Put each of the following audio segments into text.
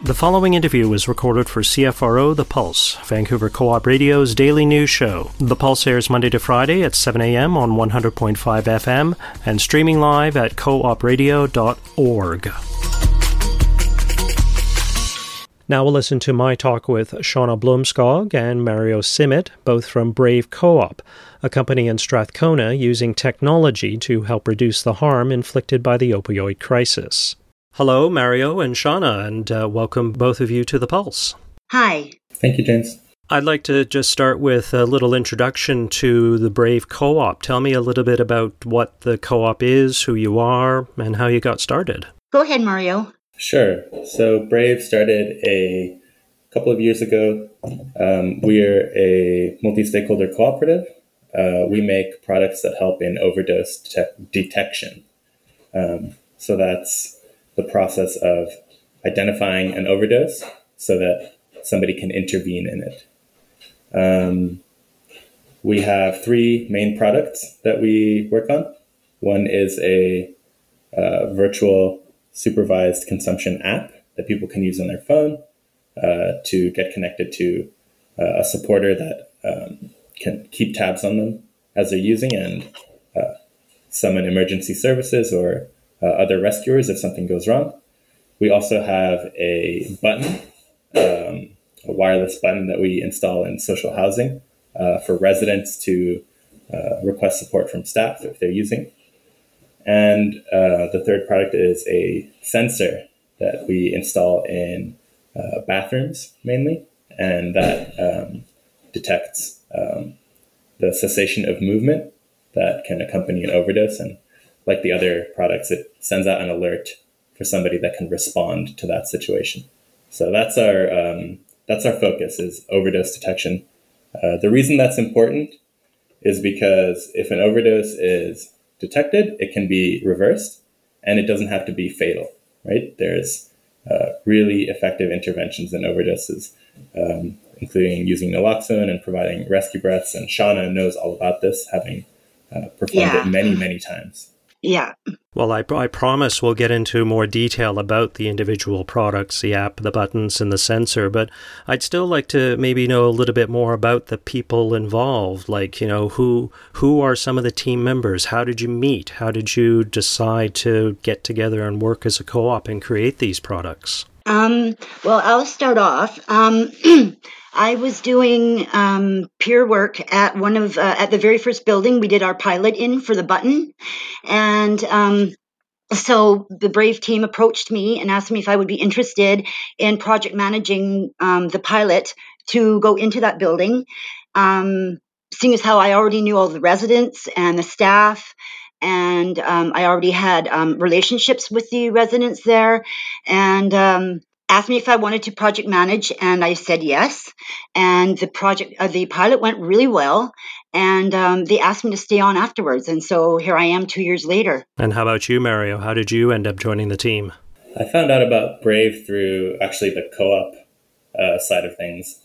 The following interview was recorded for CFRO The Pulse, Vancouver Co-op Radio's daily news show. The Pulse airs Monday to Friday at 7 a.m. on 100.5 FM and streaming live at coopradio.org. Now we'll listen to my talk with Shauna Blumskog and Mario Simit, both from Brave Co-op, a company in Strathcona using technology to help reduce the harm inflicted by the opioid crisis. Hello, Mario and Shauna, and welcome both of you to The Pulse. Hi. Thank you, James. I'd like to just start with a little introduction to the Brave Co-op. Tell me a little bit about what the co-op is, who you are, and how you got started. Go ahead, Mario. Sure. So Brave started a couple of years ago. We're a multi-stakeholder cooperative. We make products that help in overdose detection. So that's the process of identifying an overdose so that somebody can intervene in it. We have three main products that we work on. One is a virtual supervised consumption app that people can use on their phone to get connected to a supporter that can keep tabs on them as they're using and summon emergency services or other rescuers if something goes wrong. We also have a button, a wireless button that we install in social housing for residents to request support from staff if they're using. And the third product is a sensor that we install in bathrooms mainly, and that detects the cessation of movement that can accompany an overdose. And like the other products, it sends out an alert for somebody that can respond to that situation. So that's our focus, is overdose detection. The reason that's important is because if an overdose is detected, it can be reversed, and it doesn't have to be fatal, right? There's really effective interventions in overdoses, including using naloxone and providing rescue breaths. And Shauna knows all about this, having performed it many, many times. Yeah. Well, I promise we'll get into more detail about the individual products, the app, the buttons, and the sensor, but I'd still like to maybe know a little bit more about the people involved, like, you know, who are some of the team members? How did you meet? How did you decide to get together and work as a co-op and create these products? Well, I'll start off. I was doing peer work at one of at the very first building we did our pilot in for the button, and so the Brave team approached me and asked me if I would be interested in project managing the pilot to go into that building. Seeing as how I already knew all the residents and the staff, and I already had relationships with the residents there, and asked me if I wanted to project manage, and I said yes. And the pilot went really well, and they asked me to stay on afterwards, and so here I am 2 years later. And how about you, Mario? How did you end up joining the team? I found out about Brave through actually the co-op side of things.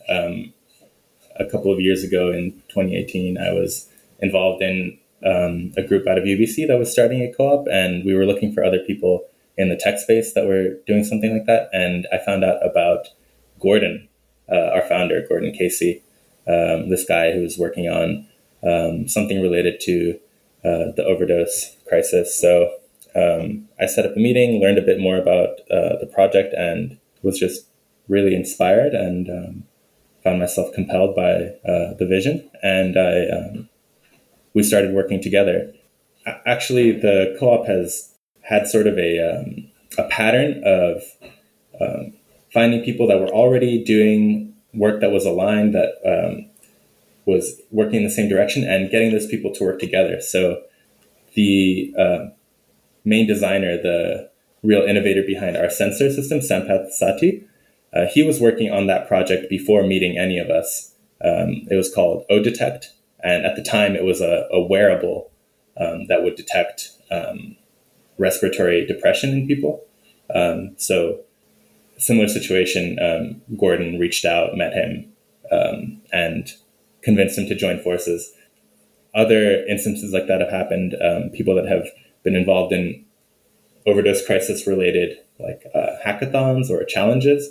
A couple of years ago in 2018, I was involved in a group out of UBC that was starting a co-op, and we were looking for other people in the tech space that were doing something like that. And I found out about Gordon, our founder, Gordon Casey, this guy who was working on something related to the overdose crisis. So I set up a meeting, learned a bit more about the project, and was just really inspired and found myself compelled by the vision. And we started working together. Actually, the co-op has had sort of a pattern of finding people that were already doing work that was aligned, that was working in the same direction, and getting those people to work together. So the main designer, the real innovator behind our sensor system, Sampath Sati, he was working on that project before meeting any of us. It was called ODetect, and at the time it was a wearable that would detect respiratory depression in people. So similar situation, Gordon reached out, met him, and convinced him to join forces. Other instances like that have happened. People that have been involved in overdose crisis related like hackathons or challenges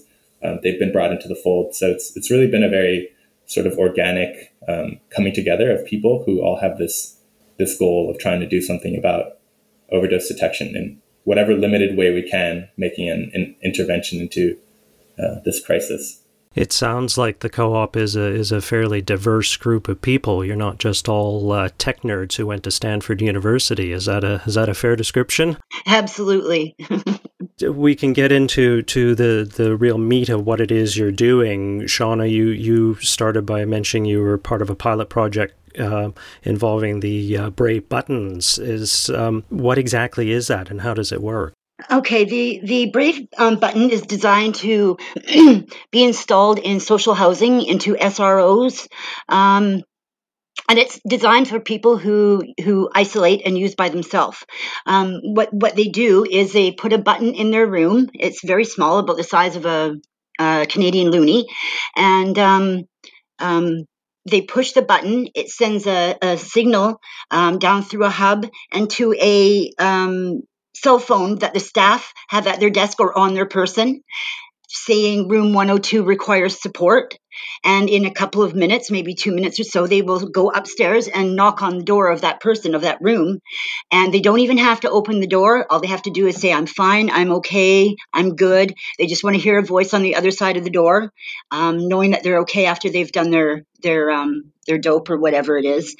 they've been brought into the fold. So it's really been a very sort of organic coming together of people who all have this goal of trying to do something about overdose detection in whatever limited way we can, making an intervention into this crisis. It sounds like the co-op is a fairly diverse group of people. You're not just all tech nerds who went to Stanford University. Is that a fair description? Absolutely. We can get into the real meat of what it is you're doing. Shauna, you started by mentioning you were part of a pilot project involving the Brave buttons. What exactly is that, and how does it work? Okay, the Brave button is designed to be installed in social housing, into SROs, and it's designed for people who isolate and use by themselves. What they do is they put a button in their room. It's very small, about the size of a Canadian loonie, and they push the button. It sends a signal down through a hub and to a cell phone that the staff have at their desk or on their person, saying room 102 requires support. And in a couple of minutes, maybe 2 minutes or so, they will go upstairs and knock on the door of that person, of that room. And they don't even have to open the door. All they have to do is say, I'm fine, I'm okay, I'm good. They just want to hear a voice on the other side of the door, knowing that they're okay after they've done their dope or whatever it is.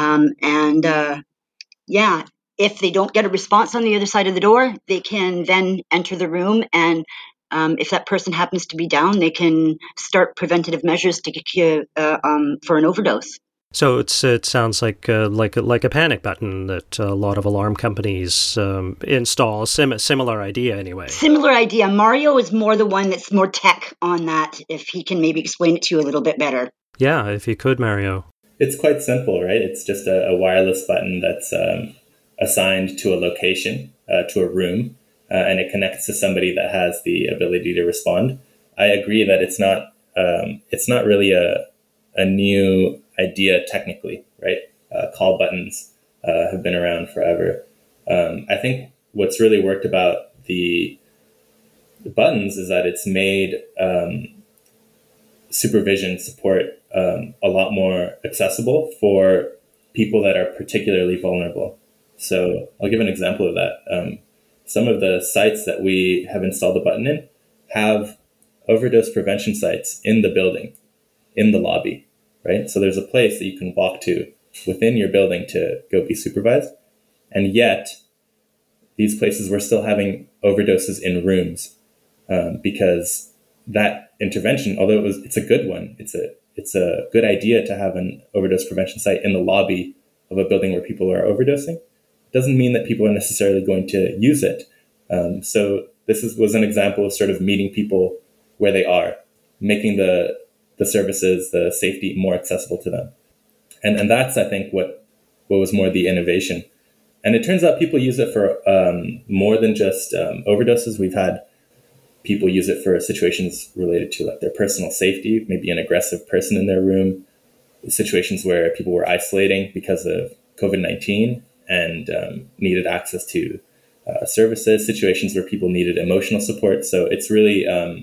Yeah, if they don't get a response on the other side of the door, they can then enter the room, and if that person happens to be down, they can start preventative measures to get you for an overdose. So it sounds like a panic button that a lot of alarm companies install. Similar idea, anyway. Similar idea. Mario is more the one that's more tech on that. If he can maybe explain it to you a little bit better. Yeah, if you could, Mario. It's quite simple, right? It's just a wireless button that's assigned to a location, to a room, and it connects to somebody that has the ability to respond. I agree that it's not really a new idea technically, right? Call buttons have been around forever. I think what's really worked about the buttons is that it's made supervision support a lot more accessible for people that are particularly vulnerable. So I'll give an example of that. Some of the sites that we have installed the button in have overdose prevention sites in the building, in the lobby, right? So there's a place that you can walk to within your building to go be supervised. And yet these places were still having overdoses in rooms because that intervention, although it's a good one, it's a good idea to have an overdose prevention site in the lobby of a building where people are overdosing, doesn't mean that people are necessarily going to use it. So this was an example of sort of meeting people where they are, making the services, the safety more accessible to them. And that's, I think, what was more the innovation. And it turns out people use it for more than just overdoses. We've had people use it for situations related to like their personal safety, maybe an aggressive person in their room, situations where people were isolating because of COVID-19 and needed access to services, situations where people needed emotional support. So it's really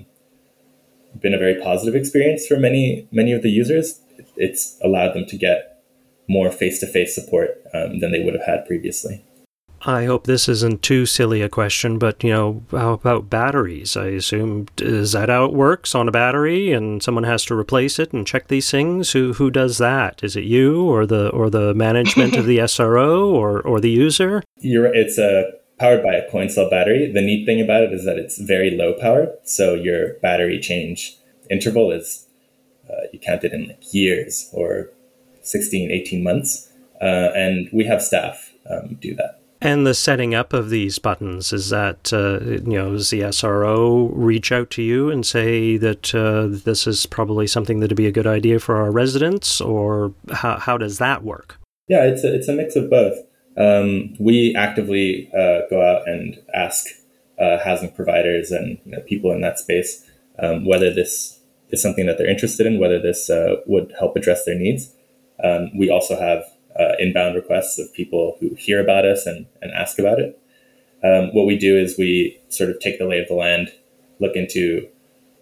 been a very positive experience for many of the users. It's allowed them to get more face-to-face support than they would have had previously. I hope this isn't too silly a question, but, how about batteries? I assume, is that how it works, on a battery, and someone has to replace it and check these things? Who does that? Is it you or the management of the SRO or the user? You're right. It's powered by a coin cell battery. The neat thing about it is that it's very low powered, so your battery change interval is, you count it in like years or 16, 18 months, and we have staff do that. And the setting up of these buttons, is that, does the SRO reach out to you and say that this is probably something that would be a good idea for our residents, or how does that work? Yeah, it's a mix of both. We actively go out and ask housing providers and people in that space whether this is something that they're interested in, whether this would help address their needs. We also have inbound requests of people who hear about us and ask about it. What we do is we sort of take the lay of the land, look into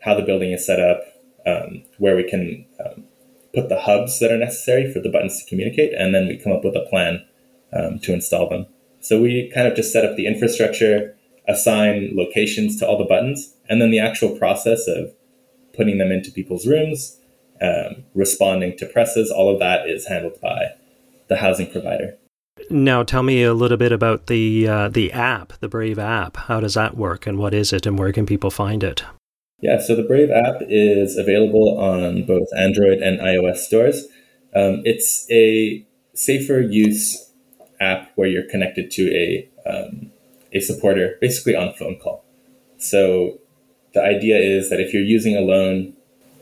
how the building is set up, where we can put the hubs that are necessary for the buttons to communicate, and then we come up with a plan to install them. So we kind of just set up the infrastructure, assign locations to all the buttons, and then the actual process of putting them into people's rooms, responding to presses, all of that is handled by the housing provider. Now, tell me a little bit about the app, the Brave app. How does that work, and what is it, and where can people find it? Yeah, so the Brave app is available on both Android and iOS stores. It's a safer use app where you're connected to a supporter, basically on phone call. So the idea is that if you're using a loan,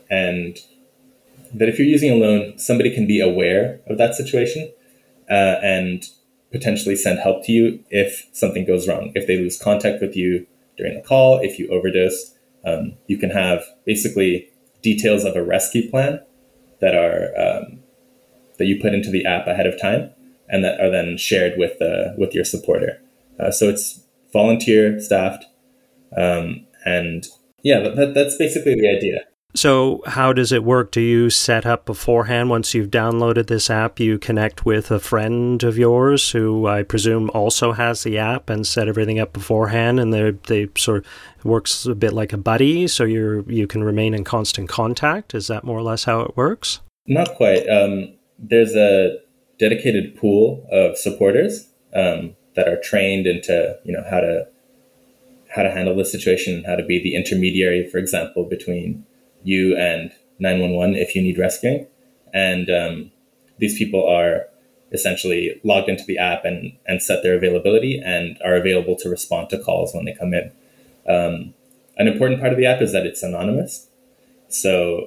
somebody can be aware of that situation and potentially send help to you if something goes wrong. If they lose contact with you during the call, if you overdose, you can have basically details of a rescue plan that are that you put into the app ahead of time and that are then shared with your supporter. So it's volunteer staffed, and yeah, that's basically the idea. So how does it work? Do you set up beforehand, once you've downloaded this app, you connect with a friend of yours who I presume also has the app and set everything up beforehand, and they sort of works a bit like a buddy, so you can remain in constant contact? Is that more or less how it works? Not quite. There's a dedicated pool of supporters that are trained into how to handle the situation, how to be the intermediary, for example, between you and 911 if you need rescuing. And these people are essentially logged into the app and set their availability and are available to respond to calls when they come in. An important part of the app is that it's anonymous. So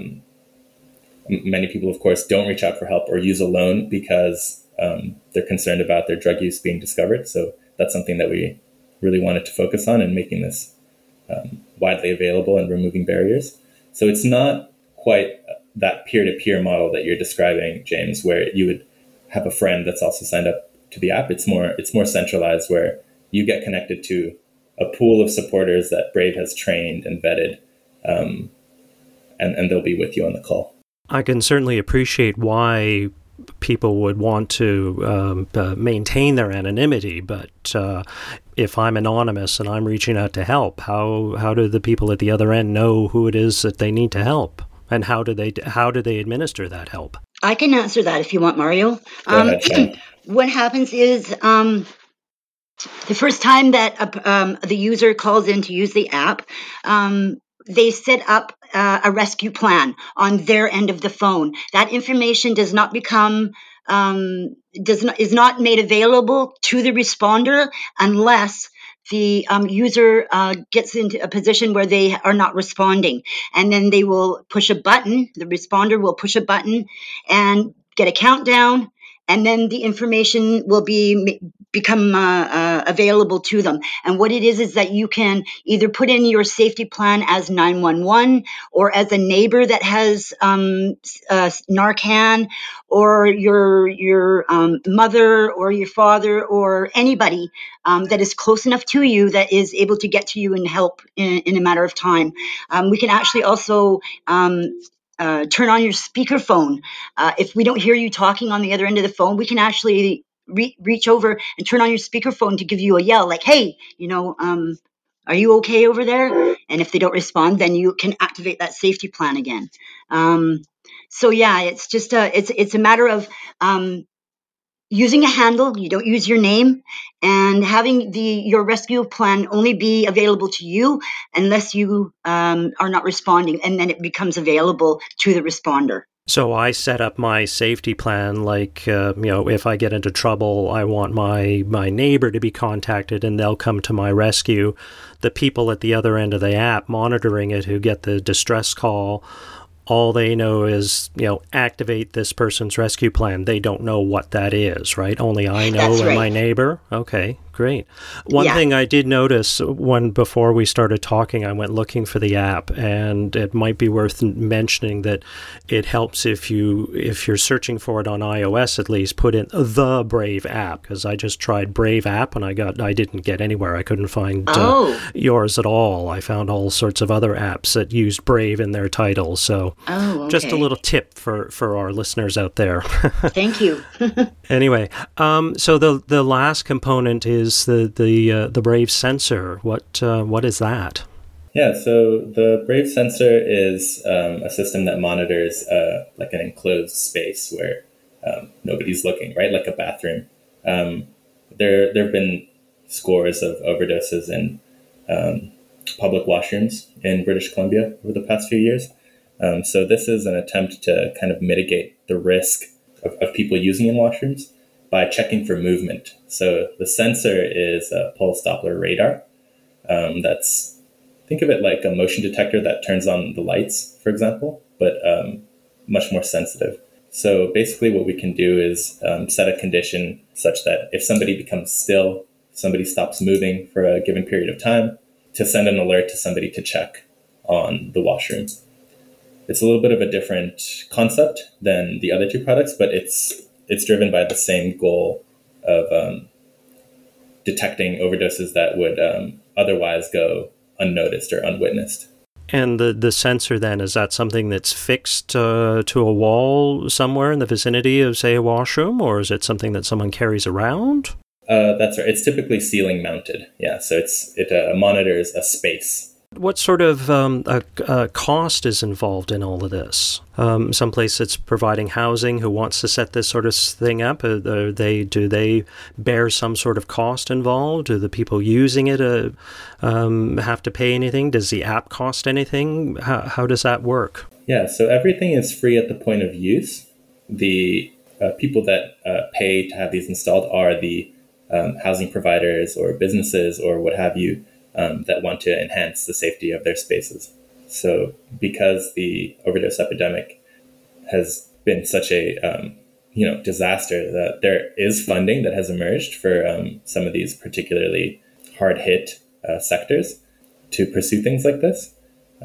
many people, of course, don't reach out for help or use a loan because they're concerned about their drug use being discovered. So that's something that we really wanted to focus on and making this widely available and removing barriers. So it's not quite that peer-to-peer model that you're describing, James, where you would have a friend that's also signed up to the app. It's more centralized, where you get connected to a pool of supporters that Brave has trained and vetted, and they'll be with you on the call. I can certainly appreciate why people would want to maintain their anonymity, but if I'm anonymous and I'm reaching out to help, how do the people at the other end know who it is that they need to help, and how do they administer that help? I can answer that if you want, Mario. What happens is the first time that the user calls in to use the app, they set up a rescue plan on their end of the phone. That information does not become is not made available to the responder unless the user gets into a position where they are not responding, and then they will push a button. The responder will push a button and get a countdown, and then the information will become available to them. And what it is that you can either put in your safety plan as 911 or as a neighbor that has Narcan, or your mother or your father or anybody that is close enough to you that is able to get to you and help in a matter of time. We can actually also turn on your speakerphone. If we don't hear you talking on the other end of the phone, we can actually reach over and turn on your speakerphone to give you a yell, like, hey, are you okay over there? And if they don't respond, then you can activate that safety plan again. So yeah, it's just it's a matter of using a handle. You don't use your name, and having your rescue plan only be available to you unless you are not responding, and then it becomes available to the responder. So I set up my safety plan like, if I get into trouble, I want my neighbor to be contacted and they'll come to my rescue. The people at the other end of the app monitoring it who get the distress call, all they know is, activate this person's rescue plan. They don't know what that is, right? Only I know and my neighbor. Okay, great. One thing I did notice before we started talking, I went looking for the app, and it might be worth mentioning that it helps if you're searching for it on iOS, at least put in the Brave app, because I just tried Brave app and I didn't get anywhere. I couldn't find yours at all. I found all sorts of other apps that used Brave in their title. So just a little tip for our listeners out there. Thank you. Anyway, so the last component is the Brave sensor. What is that? Yeah, so the Brave sensor is a system that monitors like an enclosed space where nobody's looking, right? Like a bathroom. There have been scores of overdoses in public washrooms in British Columbia over the past few years. So this is an attempt to kind of mitigate the risk of people using in washrooms by checking for movement. So the sensor is a pulse Doppler radar. Think of it like a motion detector that turns on the lights, for example, but much more sensitive. So basically what we can do is set a condition such that if somebody becomes still, somebody stops moving for a given period of time, to send an alert to somebody to check on the washroom. It's a little bit of a different concept than the other two products, but it's driven by the same goal of detecting overdoses that would otherwise go unnoticed or unwitnessed. And the sensor then, is that something that's fixed to a wall somewhere in the vicinity of, say, a washroom, or is it something that someone carries around? That's right. It's typically ceiling mounted. Yeah, so it monitors a space. What sort of cost is involved in all of this? Someplace that's providing housing who wants to set this sort of thing up, do they bear some sort of cost involved? Do the people using it have to pay anything? Does the app cost anything? How does that work? Yeah, so everything is free at the point of use. The people that pay to have these installed are the housing providers or businesses or what have you, that want to enhance the safety of their spaces. So because the overdose epidemic has been such a disaster, that there is funding that has emerged for some of these particularly hard-hit sectors to pursue things like this.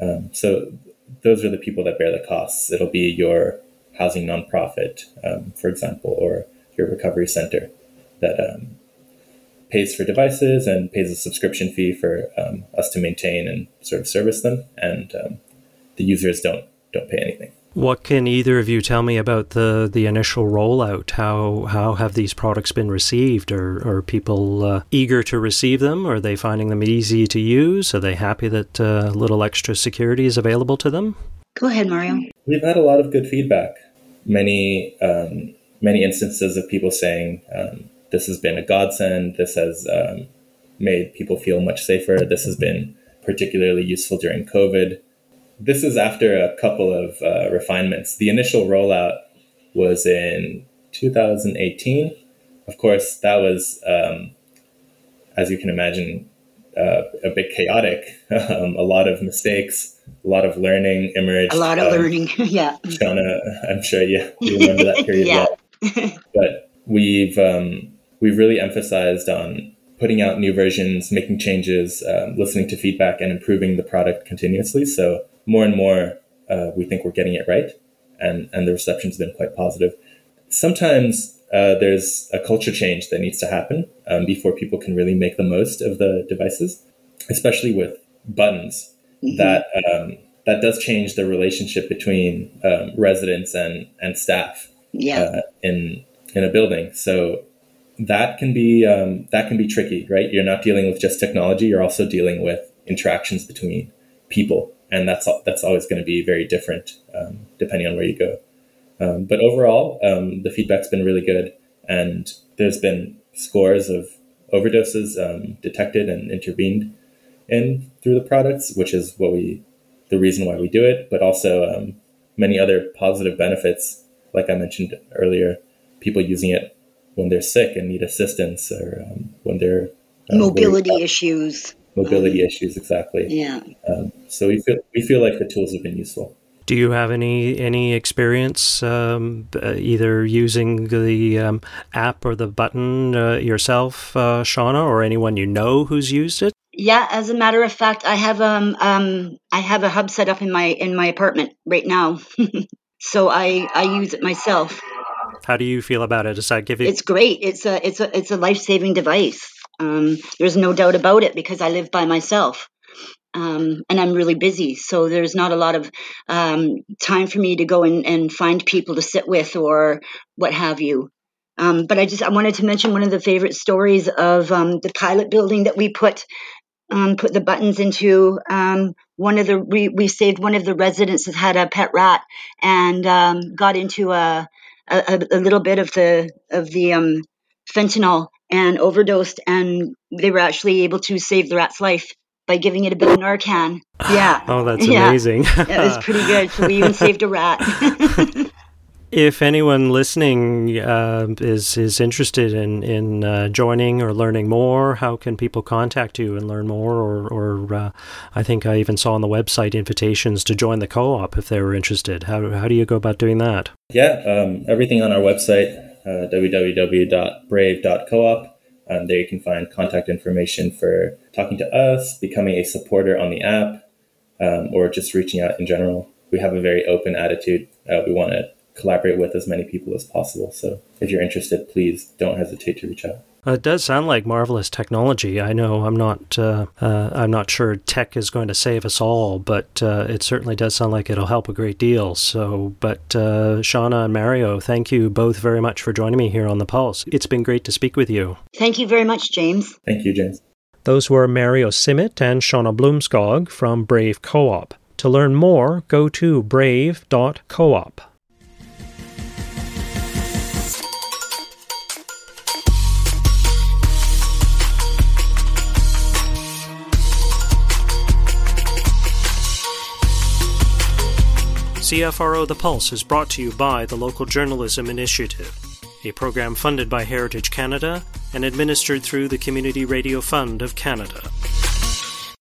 So those are the people that bear the costs. It'll be your housing nonprofit, for example, or your recovery center that pays for devices and pays a subscription fee for us to maintain and sort of service them, and the users don't pay anything. What can either of you tell me about the initial rollout? How have these products been received? Are people eager to receive them? Are they finding them easy to use? Are they happy that a little extra security is available to them? Go ahead, Mario. We've had a lot of good feedback. Many instances of people saying, this has been a godsend. This has made people feel much safer. This has been particularly useful during COVID. This is after a couple of refinements. The initial rollout was in 2018. Of course, that was, as you can imagine, a bit chaotic. A lot of mistakes, a lot of learning emerged. A lot of learning, yeah. Shauna, I'm sure you remember that period well. But we've really emphasized on putting out new versions, making changes, listening to feedback, and improving the product continuously. So more and more, we think we're getting it right, and the reception's been quite positive. Sometimes there's a culture change that needs to happen before people can really make the most of the devices, especially with buttons. Mm-hmm. That does change the relationship between residents and staff in a building. So that can be tricky, right? You're not dealing with just technology; you're also dealing with interactions between people, and that's always going to be very different depending on where you go. But overall, the feedback's been really good, and there's been scores of overdoses detected and intervened in through the products, which is the reason why we do it. But also many other positive benefits, like I mentioned earlier, people using it when they're sick and need assistance, or when they're mobility issues. Mobility issues, exactly. Yeah. So we feel like the tools have been useful. Do you have any experience either using the app or the button yourself, Shauna, or anyone you know who's used it? Yeah, as a matter of fact, I have a hub set up in my apartment right now, so I use it myself. How do you feel about it? Does that give you? It's great. It's a life-saving device. There's no doubt about it because I live by myself. And I'm really busy, so there's not a lot of time for me to go and find people to sit with or what have you. But I wanted to mention one of the favorite stories of the pilot building that we put the buttons into. We saved one of the residents that had a pet rat and got into a little bit of the fentanyl and overdosed, and they were actually able to save the rat's life by giving it a bit of Narcan. Yeah. Oh, that's amazing. It was pretty good. So we even saved a rat. If anyone listening is interested in joining or learning more, how can people contact you and learn more? Or I think I even saw on the website invitations to join the co-op if they were interested. How do you go about doing that? Yeah, everything on our website, www.brave.coop. There you can find contact information for talking to us, becoming a supporter on the app, or just reaching out in general. We have a very open attitude. We want to collaborate with as many people as possible. So if you're interested, please don't hesitate to reach out. It does sound like marvelous technology. I know I'm not sure tech is going to save us all, but it certainly does sound like it'll help a great deal. So, but Shauna and Mario, thank you both very much for joining me here on The Pulse. It's been great to speak with you. Thank you very much, James. Thank you, James. Those were Mario Simmet and Shauna Blumskog from Brave Co-op. To learn more, go to brave.coop. CFRO The Pulse is brought to you by the Local Journalism Initiative, a program funded by Heritage Canada and administered through the Community Radio Fund of Canada.